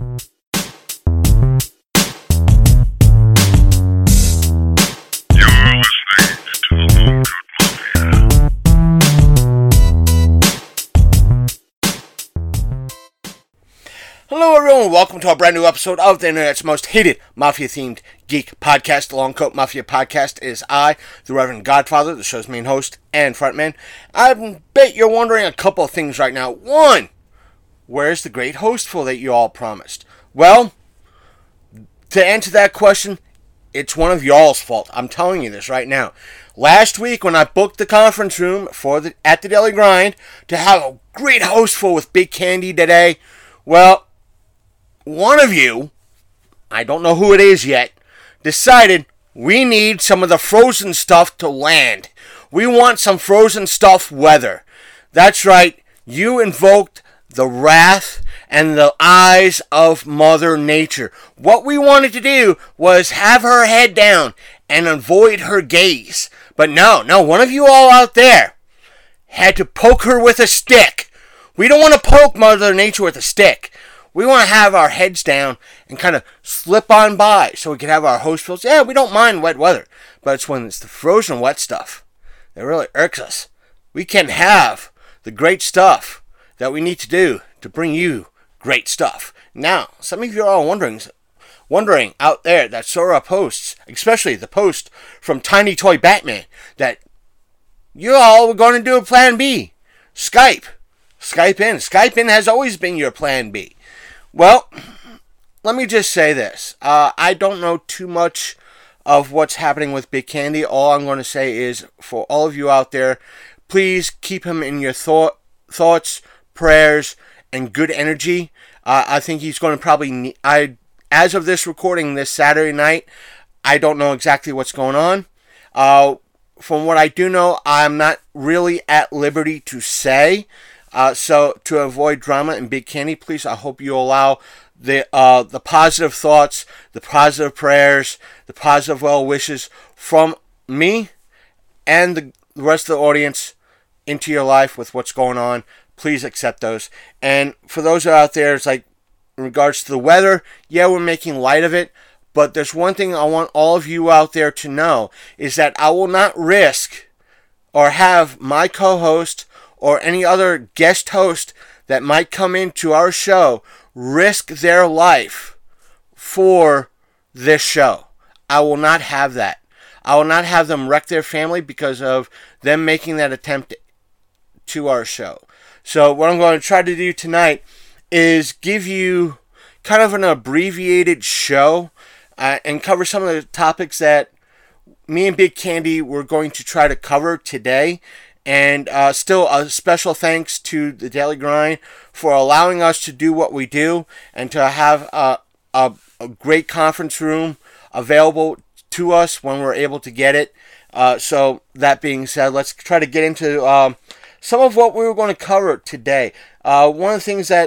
Hello everyone, welcome to a brand new episode of the internet's most hated Mafia-themed geek podcast. The Long Coat Mafia podcast is I, the Reverend Godfather, the show's main host and frontman. I bet you're wondering a couple of things right now. One, where's the great hostful that you all promised? Well, to answer that question, it's one of y'all's fault. I'm telling you this right now. Last week when I booked the conference room at the Daily Grind to have a great hostful with Big Candy today, well, one of you, I don't know who it is yet, decided we need some of the frozen stuff to land. We want some frozen stuff weather. That's right, you invoked the wrath and the eyes of Mother Nature. What we wanted to do was have her head down and avoid her gaze. But no, one of you all out there had to poke her with a stick. We don't want to poke Mother Nature with a stick. We want to have our heads down and kind of slip on by so we can have our hostfuls. Yeah, we don't mind wet weather, but it's when it's the frozen wet stuff that really irks us. We can have the great stuff that we need to do to bring you great stuff. Now, some of you are all wondering out there that saw our posts, especially the post from Tiny Toy Batman, that you all were going to do a plan B. Skype in. Skype in has always been your plan B. Well, let me just say this. I don't know too much of what's happening with Big Candy. All I'm going to say is, for all of you out there, please keep him in your thoughts, prayers, and good energy. I think he's going to probably... as of this recording this Saturday night, I don't know exactly what's going on. From what I do know, I'm not really at liberty to say. So to avoid drama and Big Candy, please, I hope you allow the positive thoughts, the positive prayers, the positive well wishes from me and the rest of the audience into your life with what's going on. Please accept those. And for those out there, it's like, in regards to the weather, yeah, we're making light of it, but there's one thing I want all of you out there to know, is that I will not risk or have my co-host or any other guest host that might come into our show risk their life for this show. I will not have that. I will not have them wreck their family because of them making that attempt to our show. So what I'm going to try to do tonight is give you kind of an abbreviated show and cover some of the topics that me and Big Candy were going to try to cover today. And still a special thanks to the Daily Grind for allowing us to do what we do and to have a great conference room available to us when we're able to get it. So that being said, let's try to get into some of what we were going to cover today. One of the things that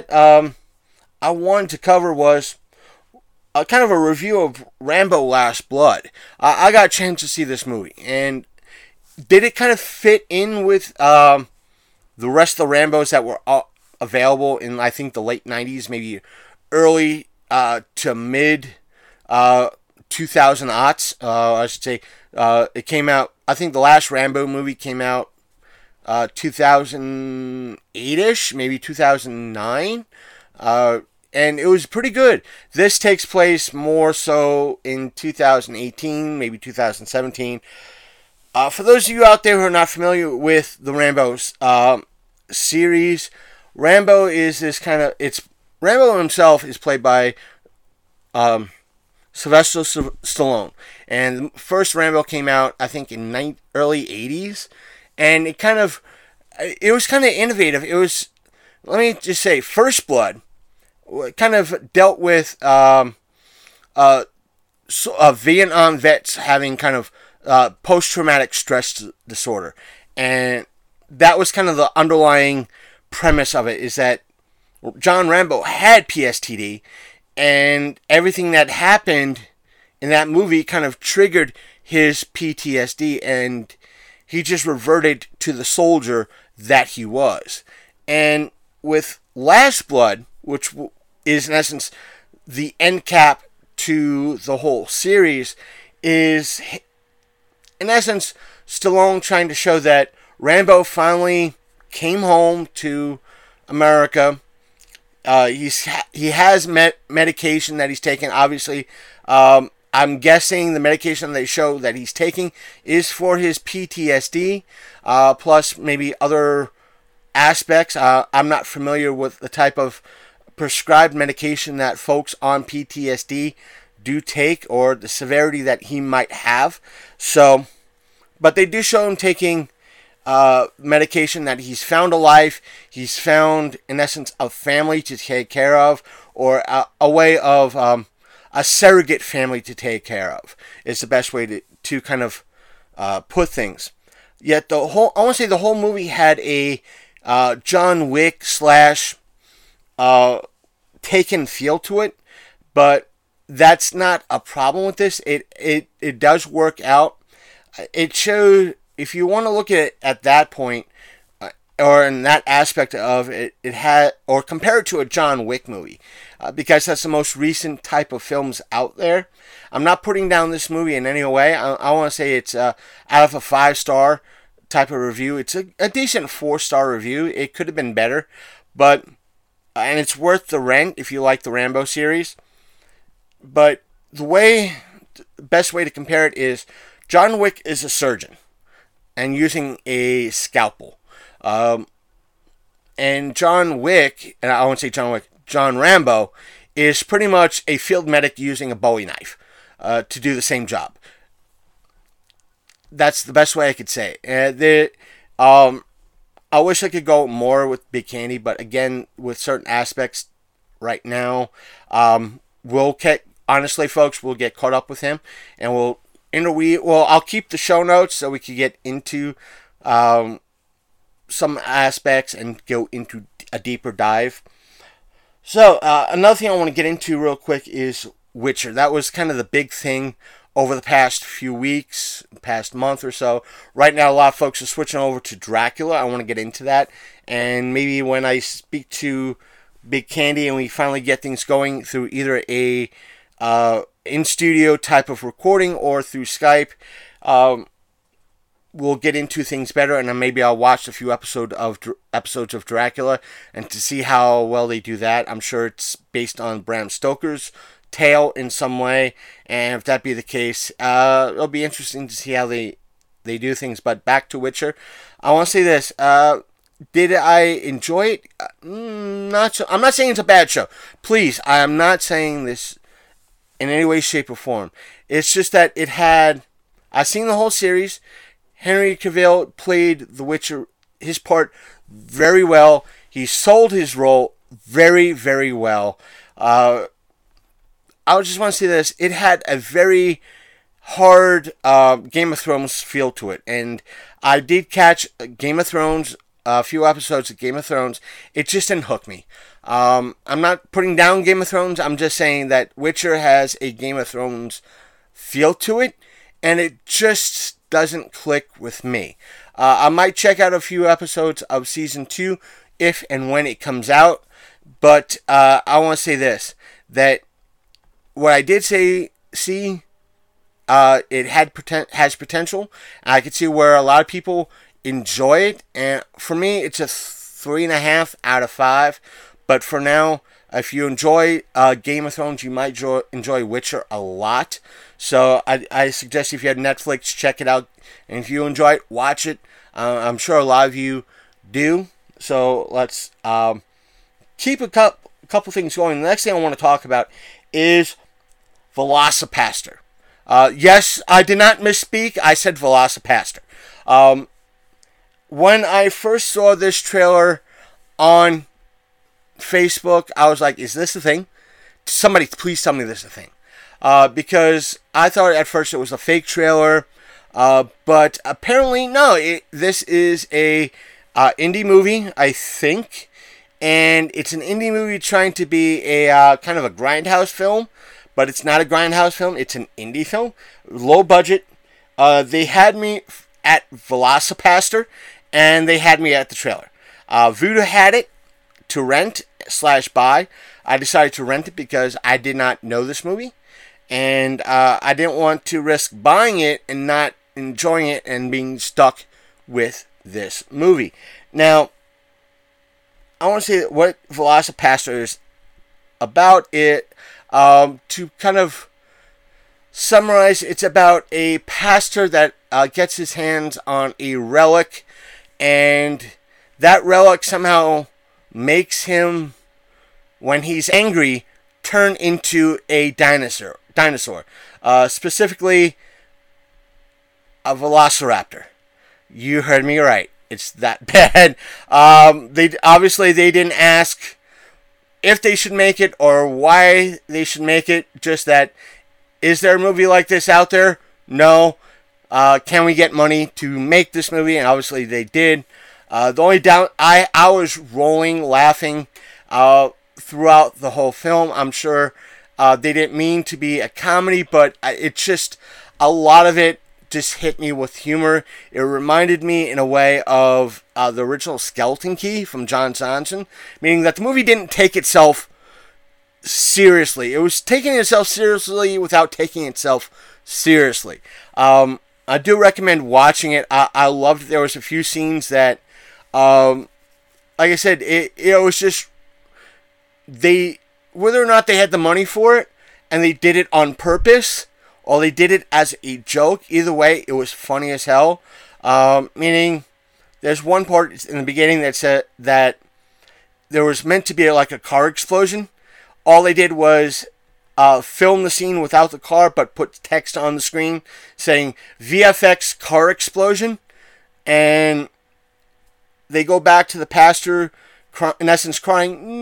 I wanted to cover was kind of a review of Rambo Last Blood. I got a chance to see this movie, and did it kind of fit in with the rest of the Rambos that were available in, I think, the late 90s, maybe early to mid 2000s? I should say it came out, I think the last Rambo movie came out 2008-ish, maybe 2009. And it was pretty good. This takes place more so in 2018, maybe 2017. For those of you out there who are not familiar with the Rambo's series, Rambo is this kind of... Rambo himself is played by Sylvester Stallone. And the first Rambo came out, I think, in early 80s. And it was kind of innovative. It was, let me just say, First Blood kind of dealt with Vietnam vets having kind of post-traumatic stress disorder. And that was kind of the underlying premise of it, is that John Rambo had PSTD, and everything that happened in that movie kind of triggered his PTSD, and he just reverted to the soldier that he was. And with Last Blood, which is in essence the end cap to the whole series is, in essence, Stallone trying to show that Rambo finally came home to America. He has medication that he's taking. Obviously, I'm guessing the medication they show that he's taking is for his PTSD, plus maybe other aspects. I'm not familiar with the type of prescribed medication that folks on PTSD do take, or the severity that he might have. So, but they do show him taking medication, that he's found a life, he's found, in essence, a family to take care of, or a way of a surrogate family to take care of, is the best way to kind of put things. Yet I want to say the whole movie had a John Wick slash Taken feel to it, but that's not a problem with this. It does work out. It showed, if you want to look at it at that point, or in that aspect of it, it had, or compare it to a John Wick movie, because that's the most recent type of films out there. I'm not putting down this movie in any way. I want to say it's out of a 5-star type of review. It's a decent 4-star review. It could have been better, but and it's worth the rent if you like the Rambo series. But the best way to compare it is John Wick is a surgeon and using a scalpel. And John Wick, and I won't say John Wick, John Rambo is pretty much a field medic using a Bowie knife to do the same job. That's the best way I could say it. I wish I could go more with Big Candy, but again, with certain aspects right now, honestly, folks, we'll get caught up with him, and I'll keep the show notes so we can get into some aspects and go into a deeper dive. So, another thing I want to get into real quick is Witcher. That was kind of the big thing over the past few weeks, past month or so. Right now, a lot of folks are switching over to Dracula. I want to get into that. And maybe when I speak to Big Candy and we finally get things going through either a in-studio type of recording or through Skype, we'll get into things better, and then maybe I'll watch a few episodes of Dracula and to see how well they do that. I'm sure it's based on Bram Stoker's tale in some way, and if that be the case, it'll be interesting to see how they do things. But back to Witcher, I want to say this: did I enjoy it? Not so. I'm not saying it's a bad show. Please, I am not saying this in any way, shape, or form. It's just that it had. I've seen the whole series. Henry Cavill played the Witcher, his part, very well. He sold his role very, very well. I just want to say this. It had a very hard Game of Thrones feel to it. And I did catch Game of Thrones, a few episodes of Game of Thrones. It just didn't hook me. I'm not putting down Game of Thrones. I'm just saying that Witcher has a Game of Thrones feel to it. And it just doesn't click with me. I might check out a few episodes of Season 2 if and when it comes out. But I want to say this, that what I did see, it has potential. I could see where a lot of people enjoy it. And for me, it's a 3.5 out of 5. But for now, if you enjoy Game of Thrones, you might enjoy Witcher a lot. So I suggest if you have Netflix, check it out. And if you enjoy it, watch it. I'm sure a lot of you do. So let's keep a couple things going. The next thing I want to talk about is Velocipaster. Yes, I did not misspeak. I said Velocipaster. When I first saw this trailer on Facebook, I was like, is this a thing? Somebody please tell me this is a thing. Because I thought at first it was a fake trailer. But apparently, no. This is a indie movie, I think. And it's an indie movie trying to be a kind of a grindhouse film. But it's not a grindhouse film. It's an indie film. Low budget. They had me at Velocipaster. And they had me at the trailer. Vudu had it to rent. slash buy. I decided to rent it because I did not know this movie, and I didn't want to risk buying it and not enjoying it and being stuck with this movie. Now, I want to say what VelociPastor is about. It to kind of summarize, it's about a pastor that gets his hands on a relic, and that relic somehow makes him, when he's angry, turn into a dinosaur. Specifically, a velociraptor. You heard me right. It's that bad. They didn't ask if they should make it or why they should make it. Just that, is there a movie like this out there? No. Can we get money to make this movie? And obviously they did. The only doubt, I was rolling, laughing throughout the whole film. I'm sure they didn't mean to be a comedy, but it's just, a lot of it just hit me with humor. It reminded me in a way of the original Skeleton Key from John Johnson, meaning that the movie didn't take itself seriously. It was taking itself seriously without taking itself seriously. I do recommend watching it. I loved, there was a few scenes that, like I said, it was just, whether or not they had the money for it and they did it on purpose, or they did it as a joke, either way, it was funny as hell. Meaning, there's one part in the beginning that said that there was meant to be like a car explosion. All they did was film the scene without the car, but put text on the screen saying VFX car explosion. And they go back to the pastor, in essence crying,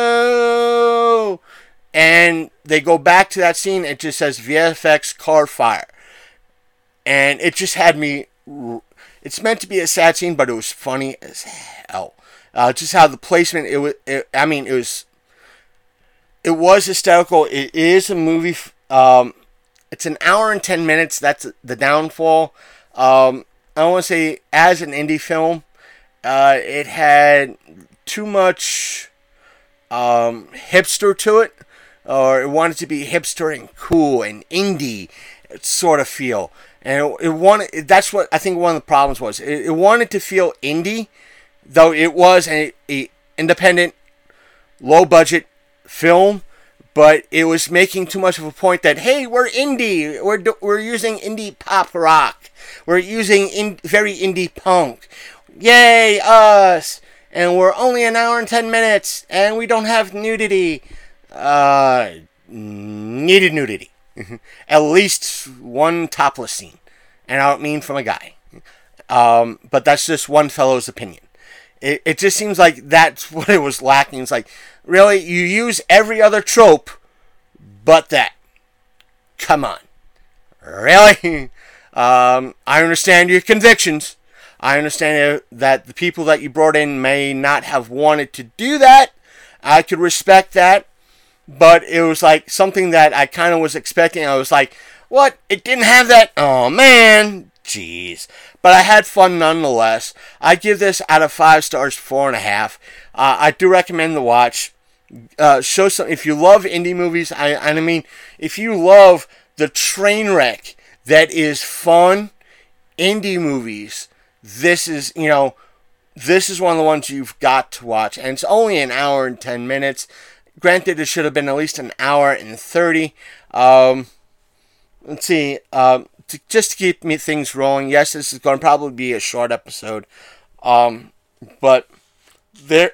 no! And they go back to that scene, it just says VFX car fire. And it just had me, it's meant to be a sad scene, but it was funny as hell. Just how the placement, it was hysterical. It is a movie, it's an hour and 10 minutes, that's the downfall. I want to say, as an indie film, it had too much hipster to it. Or it wanted to be hipster and cool and indie sort of feel. And it wanted, that's what I think one of the problems was. It wanted to feel indie, though it was a independent, low budget film, but it was making too much of a point that, hey, we're indie, we're using indie pop rock, we're using very indie punk, yay us, and we're only an hour and 10 minutes, and we don't have nudity. Needed nudity. At least one topless scene. And I don't mean from a guy. But that's just one fellow's opinion. It just seems like that's what it was lacking. It's like, really? You use every other trope but that. Come on. Really? I understand your convictions. I understand that the people that you brought in may not have wanted to do that. I could respect that. But it was like something that I kind of was expecting. I was like, what? It didn't have that? Oh, man. Jeez. But I had fun nonetheless. I give this out of 5 stars, 4.5. I do recommend the watch. Show some, if you love indie movies, I mean, if you love the train wreck that is fun indie movies, this is one of the ones you've got to watch. And it's only an hour and 10 minutes. Granted, it should have been at least an hour and 30. Let's see. Just to keep things rolling. Yes, this is going to probably be a short episode. But there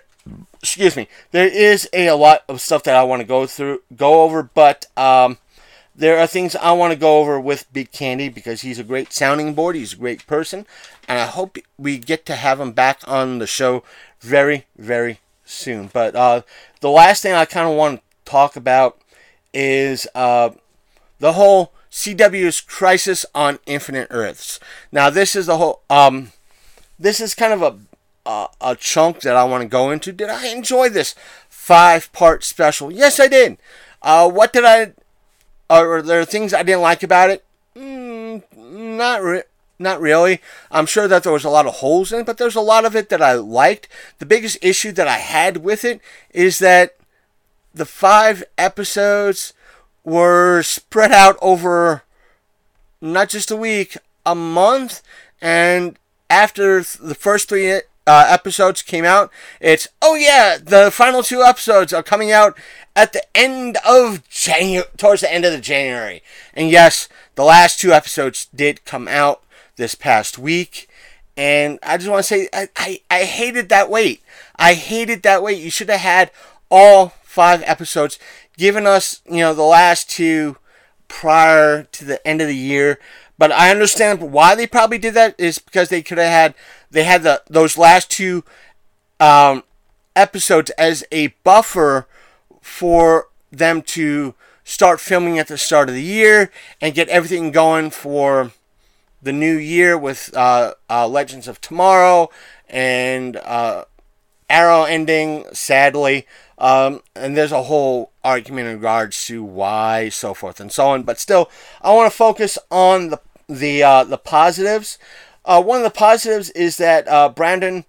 is a lot of stuff that I want to go over. But there are things I want to go over with Big Candy because he's a great sounding board. He's a great person, and I hope we get to have him back on the show very, very soon. But the last thing I kind of want to talk about is the whole CW's Crisis on Infinite Earths. Now, this is the whole. This is kind of a chunk that I want to go into. Did I enjoy this 5-part special? Yes, I did. What did I? Are there things I didn't like about it? Not Not really. I'm sure that there was a lot of holes in it, but there's a lot of it that I liked. The biggest issue that I had with it is that the 5 episodes were spread out over not just a week, a month, and after the first 3 episodes came out, it's, oh yeah, the final 2 episodes are coming out at the end of towards the end of the January. And yes, the last 2 episodes did come out this past week, and I just want to say I hated that wait. I hated that wait. You should have had all 5 episodes, given us, the last 2 prior to the end of the year. But I understand why they probably did that is because they had those last 2 episodes as a buffer for them to start filming at the start of the year and get everything going for the new year with Legends of Tomorrow and Arrow ending, sadly. And there's a whole argument in regards to why, so forth and so on. But still, I want to focus on the positives. One of the positives is that Brandon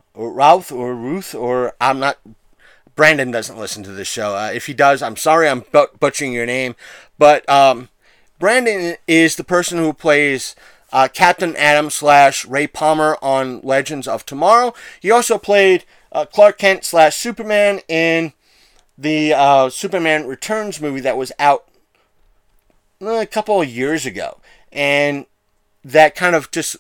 Brandon doesn't listen to this show. If he does, I'm sorry, I'm butchering your name. But Brandon is the person who plays Captain Atom / Ray Palmer on Legends of Tomorrow. He also played Clark Kent / Superman in the Superman Returns movie that was out a couple of years ago, and that kind of just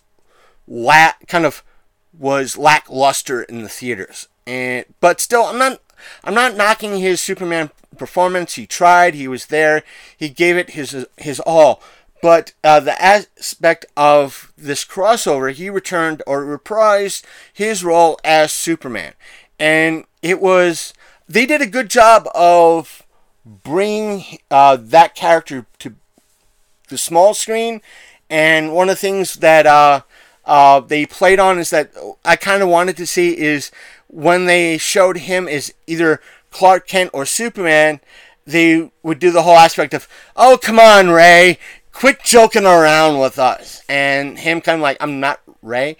was lackluster in the theaters. But still, I'm not knocking his Superman performance. He tried. He was there. He gave it his all. But the aspect of this crossover, he returned or reprised his role as Superman. And they did a good job of bringing that character to the small screen. And one of the things that they played on is that I kind of wanted to see is when they showed him as either Clark Kent or Superman, they would do the whole aspect of, oh, come on, Ray, quit joking around with us. And him kind of like, I'm not Ray.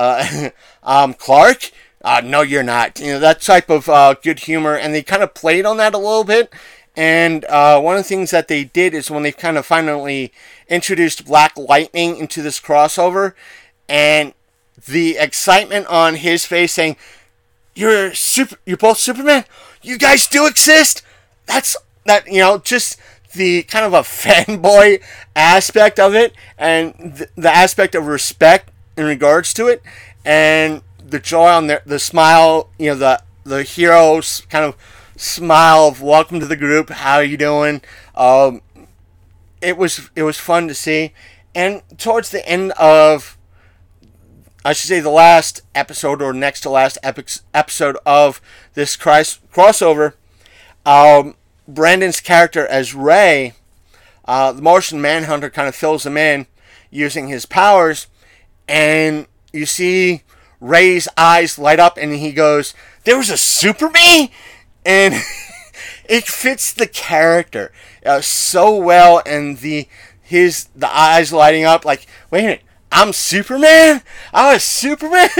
Clark? No, you're not. That type of good humor. And they kind of played on that a little bit. And one of the things that they did is when they kind of finally introduced Black Lightning into this crossover, and the excitement on his face saying, you're both Superman? You guys do exist? Just the kind of a fanboy aspect of it, and the aspect of respect in regards to it, and the joy on the smile, the hero's kind of smile of welcome to the group, how are you doing? It was fun to see. And towards the end of, I should say, the last episode or next to last episode of this crossover, Brandon's character as Ray, the Martian Manhunter, kind of fills him in using his powers, and you see Ray's eyes light up, and he goes, "There was a Super Me?" And it fits the character so well, and the eyes lighting up like, wait a minute, I'm Superman? I was Superman?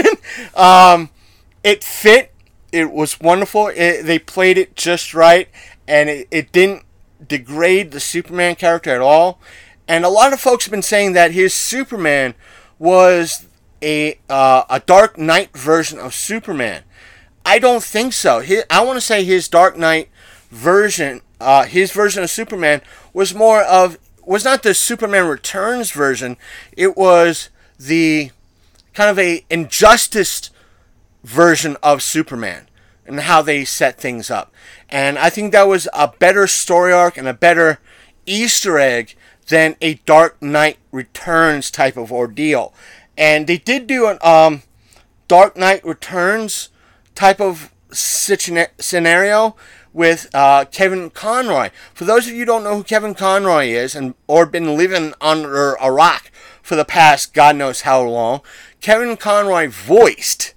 It fit. It was wonderful. They played it just right, and it didn't degrade the Superman character at all. And a lot of folks have been saying that his Superman was a Dark Knight version of Superman. I don't think so. I want to say his Dark Knight version, his version of Superman was not the Superman Returns version. It was the kind of a Injustice version of Superman and how they set things up. And I think that was a better story arc and a better Easter egg than a Dark Knight Returns type of ordeal. And they did do an Dark Knight Returns type of scenario with Kevin Conroy. For those of you who don't know who Kevin Conroy is, or been living under a rock for the past God knows how long, Kevin Conroy voiced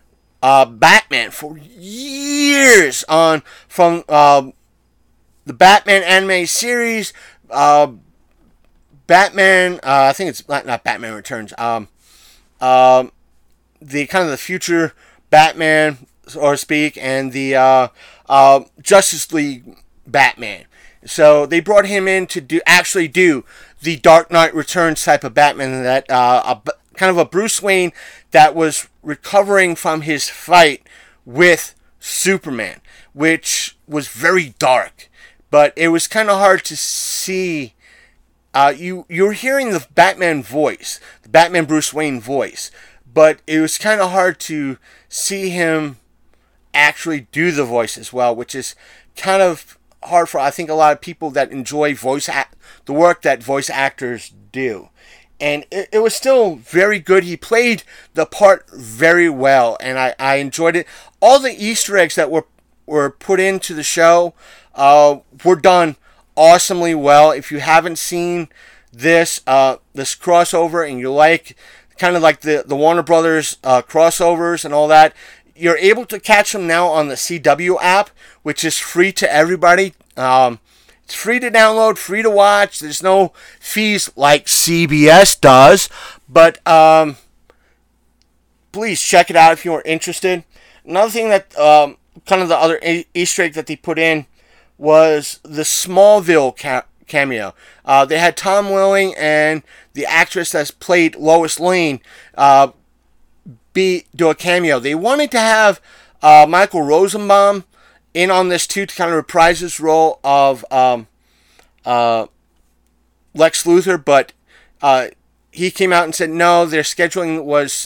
Batman for years from the Batman anime series, Batman. I think it's not Batman Returns. The kind of the future Batman, so to speak, and the Justice League Batman. So they brought him in to do the Dark Knight Returns type of Batman, that kind of a Bruce Wayne that was recovering from his fight with Superman, which was very dark, but it was kind of hard to see. You're hearing the Batman voice, the Batman Bruce Wayne voice, but it was kind of hard to see him actually do the voice as well, which is kind of hard for, I think, a lot of people that enjoy the work that voice actors do. And it was still very good. He played the part very well, and I enjoyed it. All the Easter eggs that were put into the show were done awesomely well. If you haven't seen this crossover and you like kind of like the Warner Brothers crossovers and all that, you're able to catch them now on the CW app, which is free to everybody. It's free to download, free to watch. There's no fees like CBS does, but please check it out if you're interested. Another thing that kind of the other Easter egg that they put in was the Smallville cameo. They had Tom Welling and the actress that's played Lois Lane do a cameo. They wanted to have Michael Rosenbaum in on this too, to kind of reprise his role of Lex Luthor, but he came out and said no, their scheduling was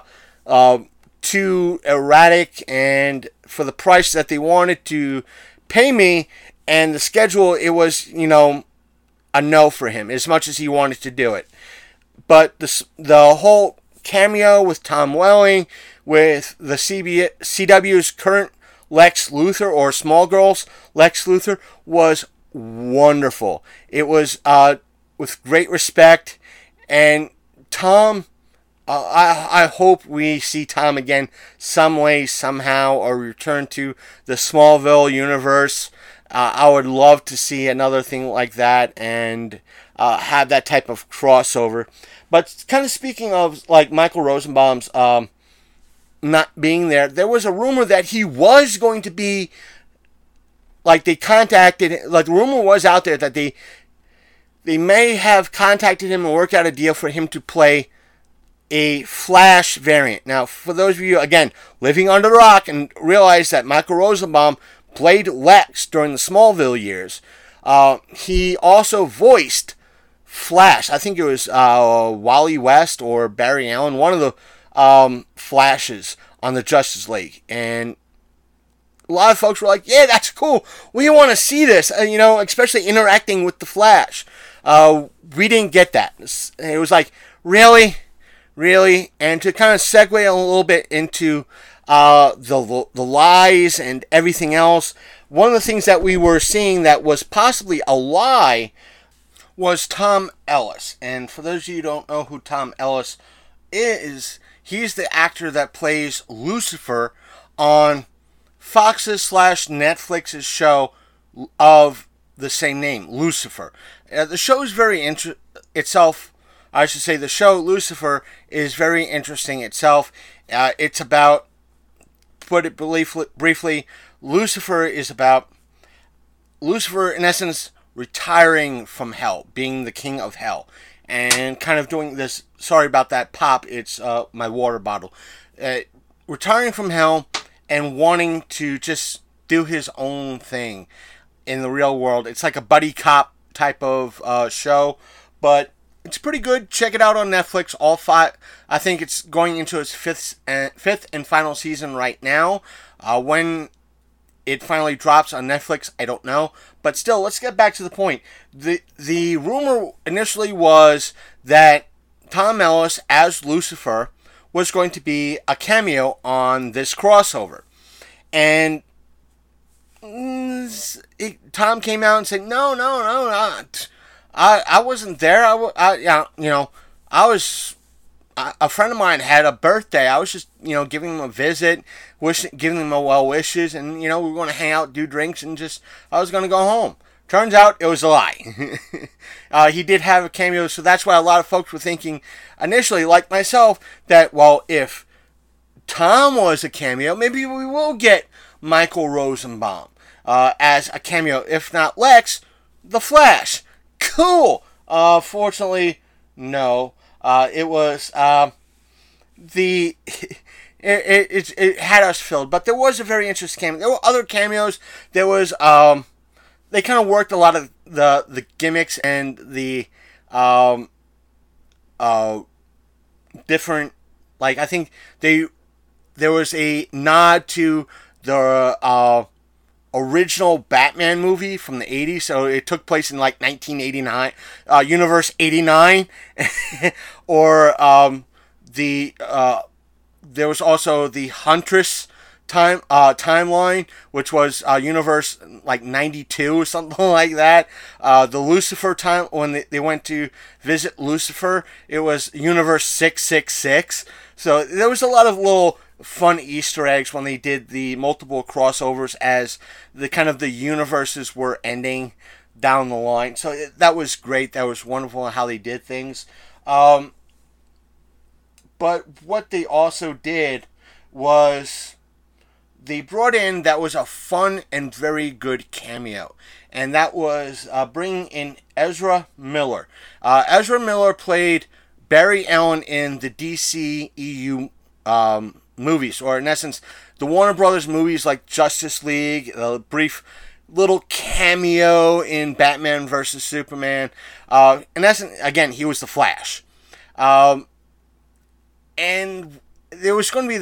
too erratic, and for the price that they wanted to pay me and the schedule, it was, a no for him, as much as he wanted to do it. But the whole cameo with Tom Welling, with the CW's current Lex Luthor, or Smallgirl's Lex Luthor, was wonderful. It was with great respect, and Tom, I hope we see Tom again some way, somehow, or return to the Smallville universe. I would love to see another thing like that and have that type of crossover. But kind of speaking of like Michael Rosenbaum's not being there, there was a rumor that he was going to be, like, they contacted, like, the rumor was out there that they may have contacted him and worked out a deal for him to play a Flash variant. Now, for those of you, again, living under the rock and realize that Michael Rosenbaum played Lex during the Smallville years, he also voiced Flash. I think it was Wally West or Barry Allen, one of the Flashes on the Justice League. And a lot of folks were like, yeah, that's cool. We want to see this, especially interacting with the Flash. We didn't get that. It was like, really? Really? And to kind of segue a little bit into the lies and everything else, one of the things that we were seeing that was possibly a lie was Tom Ellis. And for those of you who don't know who Tom Ellis is, he's the actor that plays Lucifer on Fox's / Netflix's show of the same name, Lucifer. The show is very the show Lucifer is very interesting itself. It's about, put it briefly, Lucifer in essence retiring from hell, being the king of hell, and kind of doing this, sorry about that pop, it's my water bottle, retiring from hell and wanting to just do his own thing in the real world. It's like a buddy cop type of show, but it's pretty good. Check it out on Netflix. All 5. I think it's going into its fifth and final season right now. When it finally drops on Netflix, I don't know. But still, let's get back to the point. The rumor initially was that Tom Ellis as Lucifer was going to be a cameo on this crossover. And Tom came out and said, no, I wasn't there. I was, a friend of mine had a birthday. I was just, giving him a visit, giving him a well wishes, and, we were going to hang out, do drinks, and I was going to go home. Turns out it was a lie. He did have a cameo, so that's why a lot of folks were thinking initially, like myself, that, well, if Tom was a cameo, maybe we will get Michael Rosenbaum as a cameo. If not Lex, the Flash. Cool. Fortunately, no. It was the it had us filled, but there was a very interesting cameo. There were other cameos. There was they kind of worked a lot of the gimmicks and the different, like, I think there was a nod to the original Batman movie from the 80s, so it took place in like 1989, Universe 89, or there was also the Huntress timeline, which was Universe like 92 or something like that. The Lucifer time, when they went to visit Lucifer, it was Universe 666. So there was a lot of little fun Easter eggs when they did the multiple crossovers as the kind of the universes were ending down the line. So that was great. That was wonderful how they did things. But what they also did was they brought in, that was a fun and very good cameo, and that was bringing in Ezra Miller. Ezra Miller played Barry Allen in the DCEU movies, or in essence, the Warner Brothers movies like Justice League, a brief little cameo in Batman vs. Superman. In essence, again, he was the Flash. And there was going to be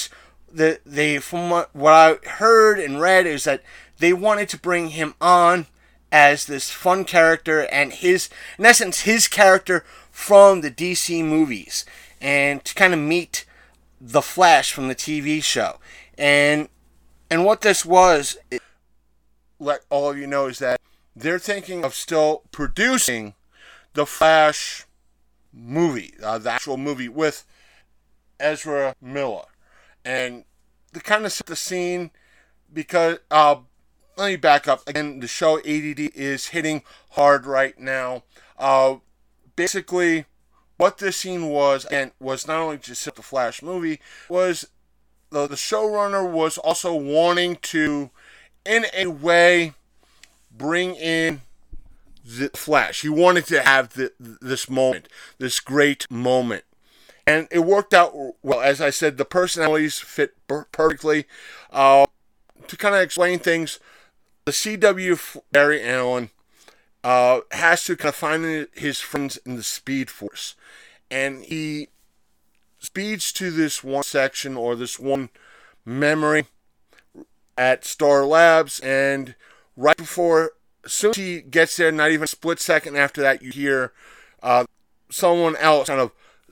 from what I heard and read, is that they wanted to bring him on as this fun character, and in essence, his character from the DC movies, and to kind of meet the Flash from the TV show. And what this was, let all of you know, is that they're thinking of still producing the Flash movie, the actual movie with Ezra Miller. And to kind of set the scene, because let me back up again. The show ADD is hitting hard right now. Basically, what this scene was, again, was not only to set the Flash movie, was the showrunner was also wanting to, in a way, bring in the Flash. He wanted to have this moment, this great moment. And it worked out well. As I said, the personalities fit perfectly. To kind of explain things, the CW Barry Allen has to kind of find his friends in the Speed Force. And he speeds to this one section, or this one memory at Star Labs. And right before, as soon as he gets there, not even a split second after that, you hear someone else kind of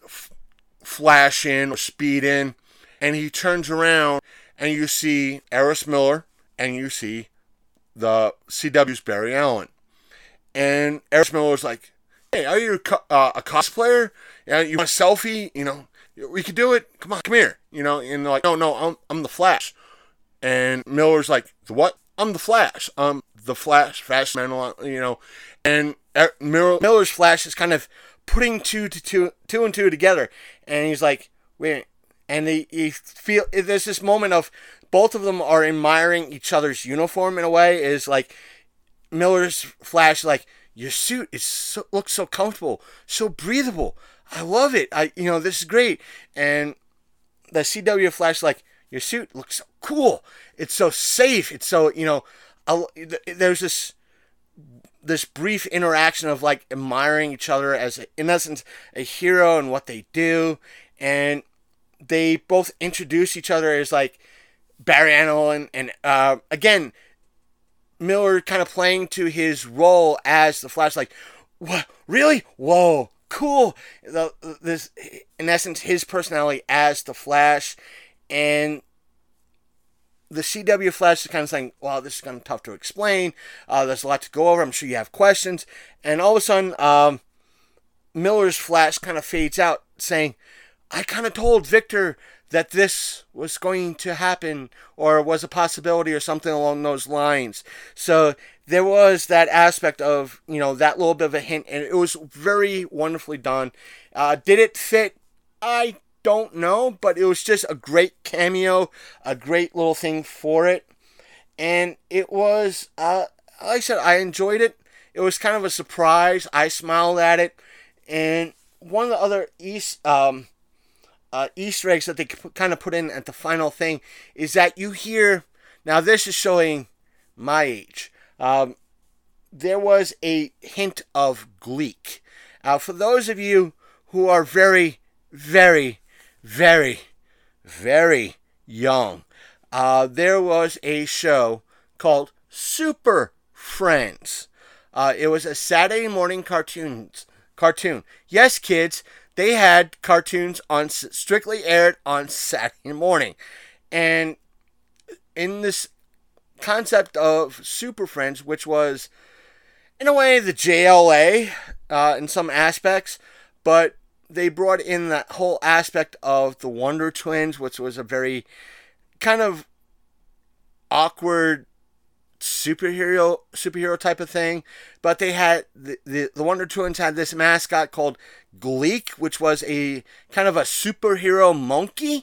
flash in or speed in, and he turns around and you see Ezra Miller and you see the CW's Barry Allen. And Ezra Miller's like, "Hey, are you a cosplayer? Yeah, you want a selfie? You know, we could do it. Come on, come here. You know." And they're like, "No, I'm the Flash." And Miller's like, "The what? I'm the Flash. The Flash, man, you know." And Miller's Flash is kind of putting two and two together, and he's like, "Wait," and he feel there's this moment of both of them are admiring each other's uniform in a way. Is like Miller's Flash, like, "Your suit looks so comfortable, so breathable. I love it. This is great." And the CW Flash, like, "Your suit looks so cool. It's so safe. It's so, there's this brief interaction of like admiring each other as, in essence, a hero and what they do. And they both introduce each other as like Barry Allen and again, Miller kind of playing to his role as the Flash, like, "What? Really? Whoa, cool." This, in essence, his personality as the Flash. And the CW Flash is kind of saying, "Wow, this is kind of tough to explain. There's a lot to go over. I'm sure you have questions." And all of a sudden, Miller's Flash kind of fades out, saying, "I kind of told Victor that this was going to happen or was a possibility or something along those lines. So there was that aspect of, that little bit of a hint, and it was very wonderfully done. Did it fit? I don't know, but it was just a great cameo, a great little thing for it. And it was, like I said, I enjoyed it. It was kind of a surprise. I smiled at it. And one of the other Easter eggs that they kind of put in at the final thing is that you hear, now this is showing my age, there was a hint of Gleek. For those of you who are very, very, very, very young, there was a show called Super Friends. It was a Saturday morning cartoon. Yes, kids, they had cartoons strictly aired on Saturday morning. And in this concept of Super Friends, which was, in a way, the JLA in some aspects, but they brought in that whole aspect of the Wonder Twins, which was a very kind of awkward superhero type of thing. But they had the Wonder Twins had this mascot called Gleek, which was a kind of a superhero monkey.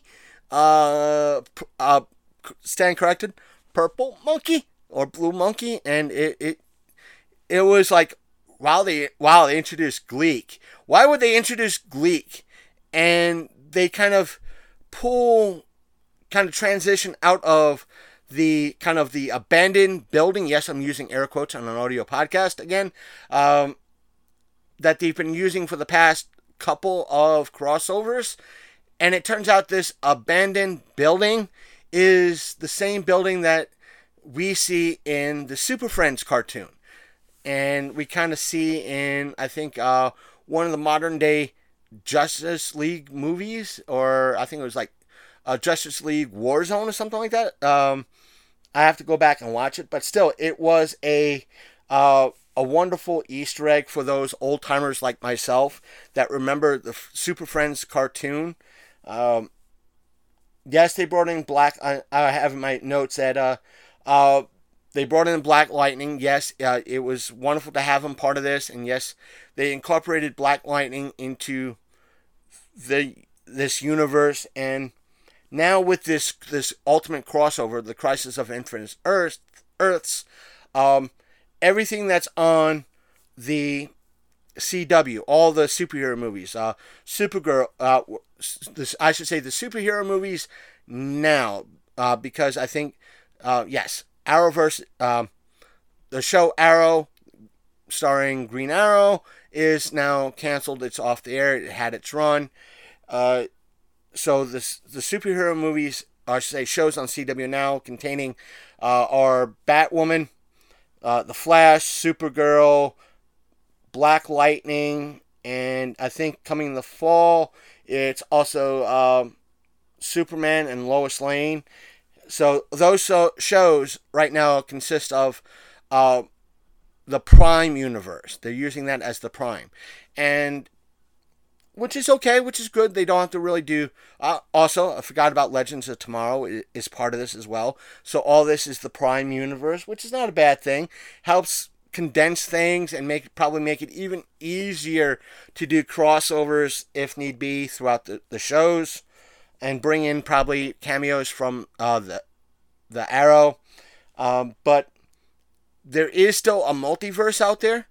Stand corrected, purple monkey or blue monkey, and it was like, wow, they introduced Gleek. Why would they introduce Gleek? And they kind of transition out of the kind of the abandoned building. Yes, I'm using air quotes on an audio podcast again. That they've been using for the past couple of crossovers. And it turns out this abandoned building is the same building that we see in the Super Friends cartoon. And we kind of see in, I think, one of the modern day Justice League movies, or I think it was like Justice League Warzone or something like that. I have to go back and watch it, but still, it was a wonderful Easter egg for those old timers like myself that remember the Super Friends cartoon. Yes, they brought in I have in my notes that they brought in Black Lightning. Yes, it was wonderful to have him part of this, and yes, they incorporated Black Lightning into this universe. And now with this ultimate crossover, the Crisis of Infinite Earths, everything that's on the CW, all the superhero movies, Supergirl, I should say the superhero movies now, because I think, yes, Arrowverse, the show Arrow, starring Green Arrow, is now canceled. It's off the air. It had its run. So the superhero movies, I should say shows on CW now, containing are Batwoman, The Flash, Supergirl, Black Lightning, and I think coming in the fall, it's also Superman and Lois Lane. So those shows right now consist of the Prime universe. They're using that as the Prime. And which is okay, which is good. They don't have to really do... also, I forgot about Legends of Tomorrow is part of this as well. So all this is the Prime universe, which is not a bad thing. Helps condense things and probably make it even easier to do crossovers if need be throughout the shows. And bring in probably cameos from the Arrow. But there is still a multiverse out there.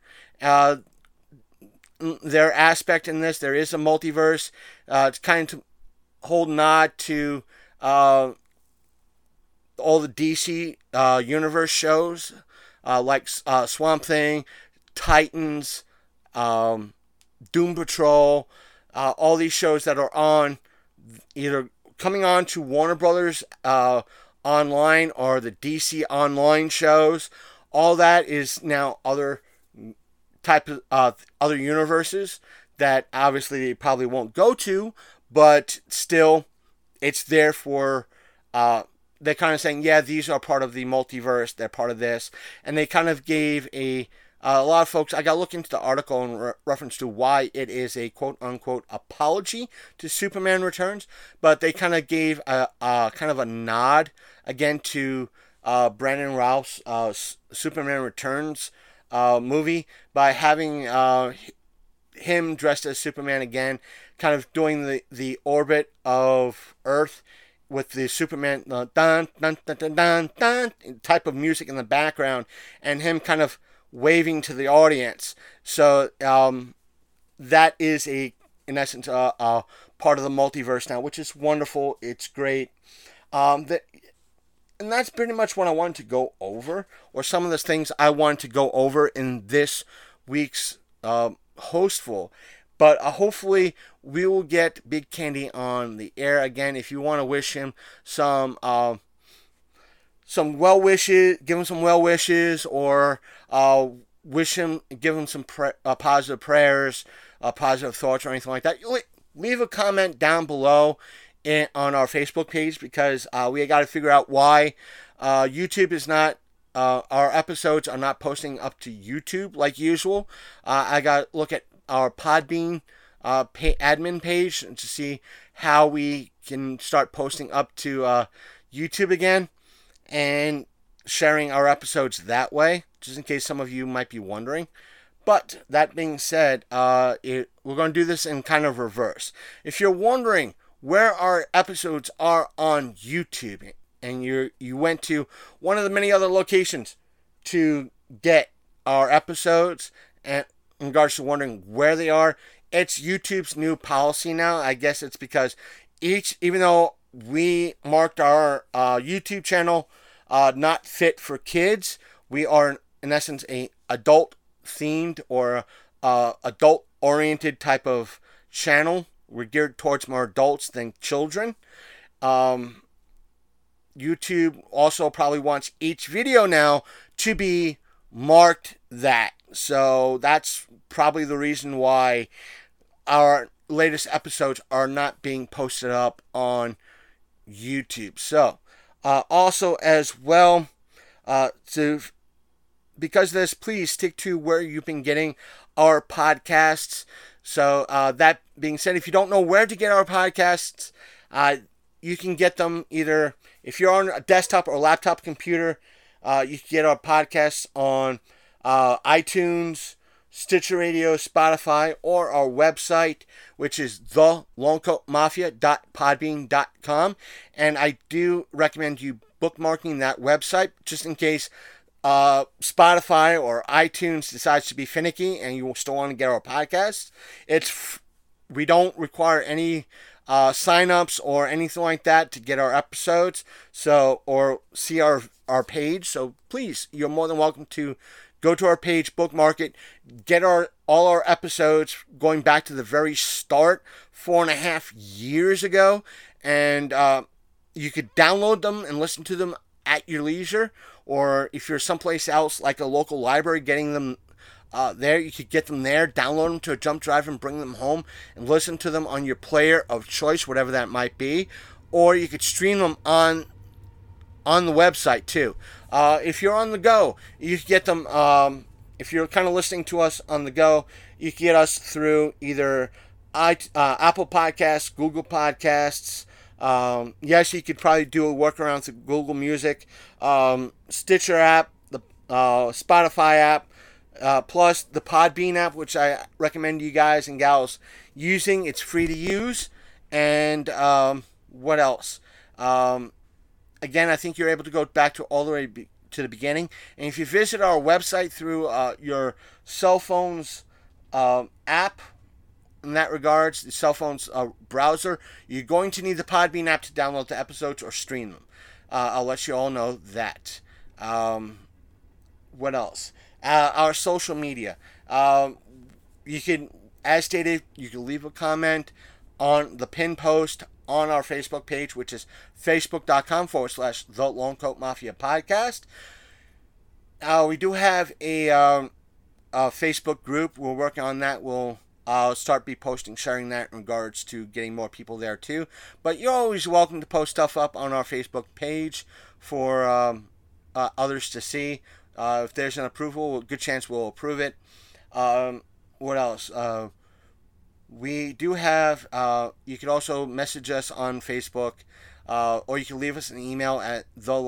Their aspect in this, there is a multiverse. It's kind of hold nod to all the DC universe shows, like Swamp Thing, Titans, Doom Patrol, all these shows that are on, either coming on to Warner Brothers online or the DC online shows. All that is now other type of other universes that obviously they probably won't go to, but still it's there for they're kind of saying, yeah, these are part of the multiverse, they're part of this, and they kind of gave a A lot of folks, I got to look into the article in reference to why it is a quote-unquote apology to Superman Returns, but they kind of gave a kind of a nod again to Brandon Routh's Superman Returns movie by having him dressed as Superman again, kind of doing the orbit of Earth with the Superman dun, dun, dun, dun, dun, dun type of music in the background, and him kind of waving to the audience. So that is in essence part of the multiverse now, which is wonderful. It's great. And that's pretty much what I wanted to go over, or some of the things I wanted to go over in this week's Hostful. But hopefully we will get Big Candy on the air again. If you want to wish him some well wishes, give him some well wishes, or give him some positive prayers, positive thoughts, or anything like that, leave a comment down below on our Facebook page, because we got to figure out why YouTube is not. Our episodes are not posting up to YouTube like usual. I got to look at our Podbean admin page to see how we can start posting up to YouTube again and sharing our episodes that way, just in case some of you might be wondering. But that being said, we're going to do this in kind of reverse. If you're wondering where our episodes are on YouTube, and you went to one of the many other locations to get our episodes, and in regards to wondering where they are, it's YouTube's new policy now. I guess it's because even though we marked our YouTube channel not fit for kids, we are in essence a adult themed or adult oriented type of channel. We're geared towards more adults than children. YouTube also probably wants each video now to be marked that. So that's probably the reason why our latest episodes are not being posted up on YouTube. So also as well, because of this, please stick to where you've been getting our podcasts. So that being said, if you don't know where to get our podcasts, you can get them either, if you're on a desktop or laptop computer, you can get our podcasts on iTunes, Stitcher Radio, Spotify, or our website, which is thelongcoatmafia.podbean.com. And I do recommend you bookmarking that website just in case Spotify or iTunes decides to be finicky and you still want to get our podcasts. We don't require any sign-ups or anything like that to get our episodes, or see our page. So please, you're more than welcome to go to our page, bookmark it, get all our episodes going back to the very start, 4.5 years ago, and you could download them and listen to them at your leisure, or if you're someplace else like a local library getting them there, you could get them there, download them to a jump drive and bring them home and listen to them on your player of choice, whatever that might be. Or you could stream them on the website too. If you're on the go, you can get them, if you're kind of listening to us on the go, you can get us through either Apple Podcasts, Google Podcasts. Yes, you could probably do a workaround through Google Music, Stitcher app, the Spotify app, plus the Podbean app, which I recommend you guys and gals using. It's free to use. And what else? Again, I think you're able to go back to all the way to the beginning. And if you visit our website through your cell phone's app, in that regards, the cell phone's browser, you're going to need the Podbean app to download the episodes or stream them. I'll let you all know that. What else? Our social media. You can, as stated, you can leave a comment on the pin post on our Facebook page, which is facebook.com/The Long Coat Mafia Podcast. We do have a Facebook group. We're working on that. I'll start sharing that in regards to getting more people there too. But you're always welcome to post stuff up on our Facebook page for others to see. If there's an approval, good chance we'll approve it. What else? We do have, you can also message us on Facebook, or you can leave us an email at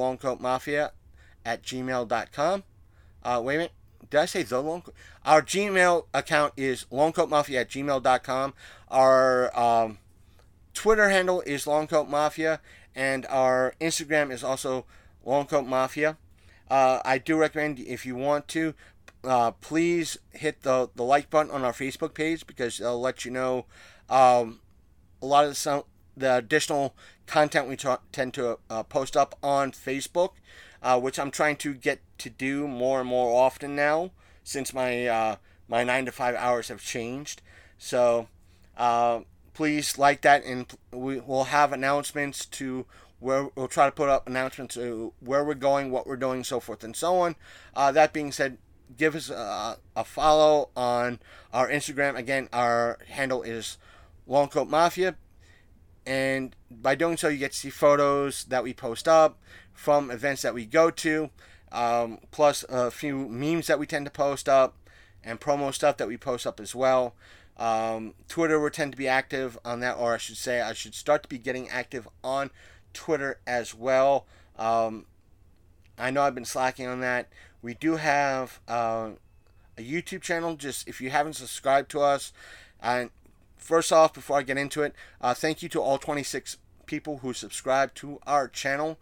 thelongcoatmafia@gmail.com. Wait a minute. Did I say the long? Our Gmail account is longcoatmafia@gmail.com. Our Twitter handle is longcoatmafia, and our Instagram is also longcoatmafia. I do recommend, if you want to, please hit the like button on our Facebook page, because it'll let you know a lot of the additional content we tend to post up on Facebook, which I'm trying to get to do more and more often now, since my 9 to 5 hours have changed. So please like that, and we'll have announcements to where we'll try to put up announcements to where we're going, what we're doing, so forth and so on. That being said, give us a follow on our Instagram. Again, our handle is Longcoat Mafia, and by doing so, you get to see photos that we post up from events that we go to, plus a few memes that we tend to post up, and promo stuff that we post up as well. Twitter, we tend to be active on that, or I should say, I should start to be getting active on Twitter as well. I know I've been slacking on that. We do have a YouTube channel. Just if you haven't subscribed to us, and first off, before I get into it, thank you to all 26 people who subscribe to our channel.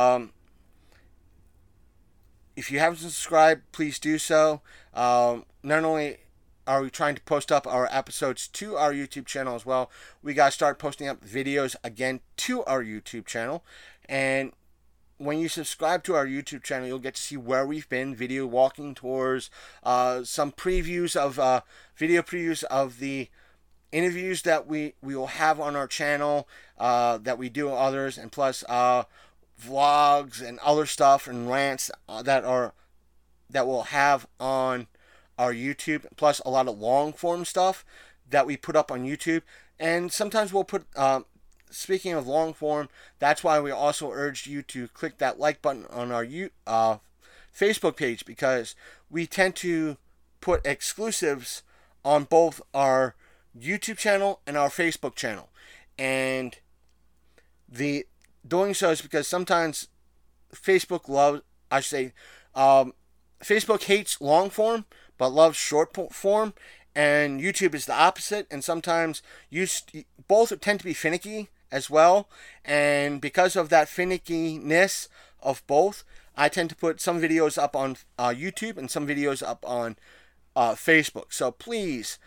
If you haven't subscribed, please do so. Not only are we trying to post up our episodes to our YouTube channel as well, we got to start posting up videos again to our YouTube channel. And when you subscribe to our YouTube channel, you'll get to see where we've been, video walking tours, some previews of video previews of the interviews that we will have on our channel, that we do others, and plus vlogs and other stuff and rants that we'll have on our YouTube, plus a lot of long form stuff that we put up on YouTube. And sometimes we'll put, speaking of long form, that's why we also urged you to click that like button on our Facebook page, because we tend to put exclusives on both our YouTube channel and our Facebook channel. And the doing so is because sometimes Facebook loves, I say, Facebook hates long form but loves short form, and YouTube is the opposite. And sometimes both tend to be finicky as well, and because of that finickiness of both, I tend to put some videos up on YouTube and some videos up on Facebook. So please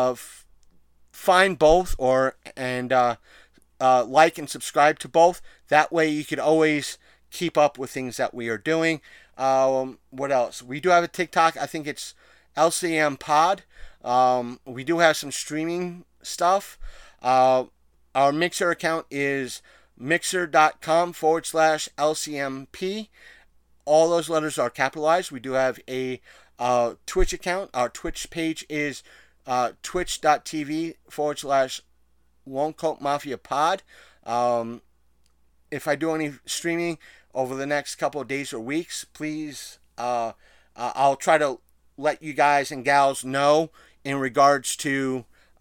find both, and like and subscribe to both. That way you could always keep up with things that we are doing. What else? We do have a TikTok. I think it's LCM Pod. We do have some streaming stuff. Our Mixer account is mixer.com/LCMP. All those letters are capitalized. We do have a Twitch account. Our Twitch page is twitch.tv/Longcoat Mafia Pod. If I do any streaming over the next couple of days or weeks, please, I'll try to let you guys and gals know in regards to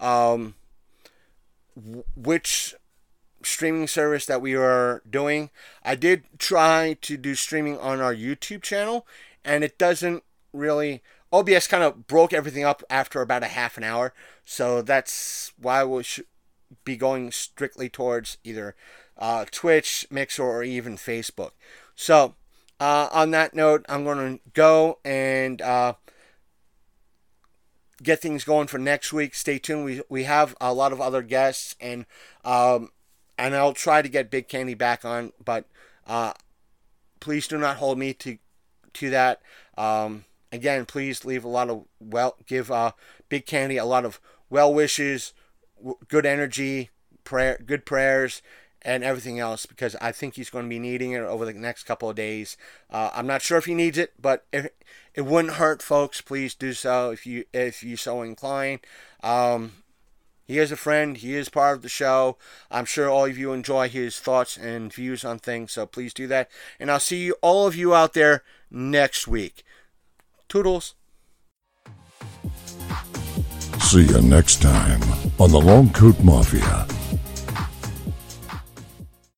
which streaming service that we are doing. I did try to do streaming on our YouTube channel, and it doesn't really... OBS kind of broke everything up after about a half an hour, so that's why we should be going strictly towards either Twitch, Mixer, or even Facebook. So, on that note, I'm going to go and get things going for next week. Stay tuned. We have a lot of other guests, and I'll try to get Big Candy back on, but please do not hold me to that. Again, please leave a lot of give Big Candy a lot of well wishes, good energy, good prayers, and everything else, because I think he's going to be needing it over the next couple of days. I'm not sure if he needs it, but if it wouldn't hurt, folks. Please do so if you so inclined. He is a friend. He is part of the show. I'm sure all of you enjoy his thoughts and views on things, so please do that. And I'll see all of you out there next week. Toodles. See you next time on the Long Coat Mafia.